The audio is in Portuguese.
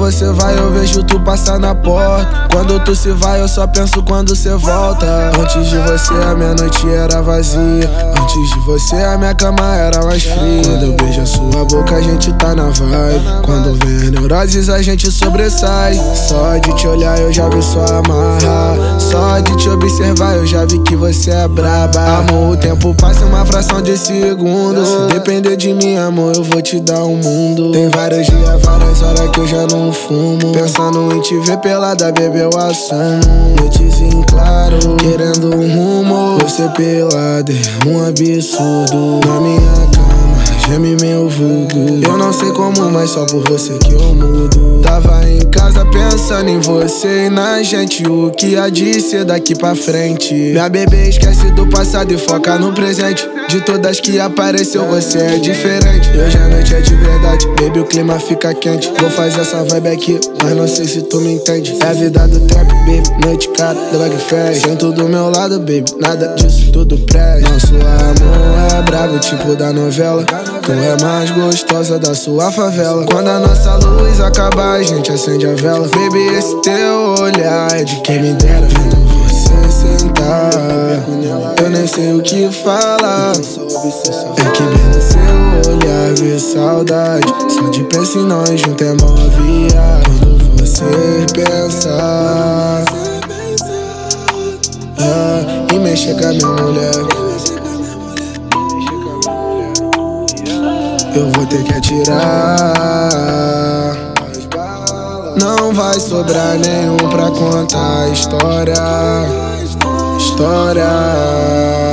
você vai, eu vejo tu passar na porta. Quando tu se vai, eu só penso quando cê volta. Antes de você a minha noite era vazia. Antes de você a minha cama era mais fria. Quando eu beijo a sua boca a gente tá na vibe. Quando vem as neuroses a gente sobressai. Só de te olhar eu já vi sua amarra. Só de te observar eu já vi que você é braba. Amor, o tempo passa uma fração de segundo. Se depender de mim, amor, eu vou te dar o mundo. Tem vários dias, várias horas que eu já não fumo. Pensando em te ver pelada, bebê, eu assumo. Noitezinho claro, querendo um rumo. Você pelada é um absurdo. Na minha cama, geme meu vulgo. Eu não sei como, mas só por você que eu mudo. Tava em casa pensando em você e na gente. O que há de ser daqui pra frente. Minha bebê esquece do passado e foca no presente. De todas que apareceu, você é diferente. E hoje a noite é de verdade, baby, o clima fica quente. Vou fazer essa vibe aqui, mas não sei se tu me entende. É a vida do trap, baby, noite cara, dog fresh. Sento do meu lado, baby, nada disso, tudo presta. Nosso amor é brabo, tipo da novela. Tu é mais gostosa da sua favela. Quando a nossa luz acabar, a gente acende a vela. Baby, esse teu olhar é de quem me dera. Vendo você sentar, eu nem sei o que falar. É que vendo seu olhar ver saudade. Só de pensar em nós junto é mó viagem. Quando você pensar e mexer com a minha mulher, eu vou ter que atirar. Não vai sobrar nenhum pra contar a história.